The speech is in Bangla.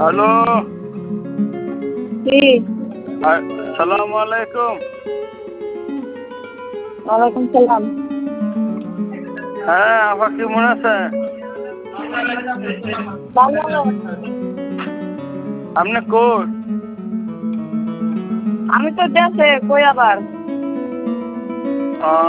হ্যালো, জি, আসসালামু আলাইকুম। ওয়ালাইকুম সালাম। হ্যাঁ, আপা কেমন আছেন? ভালো। আপনি কই? আমি তো দেশে, কই আবার?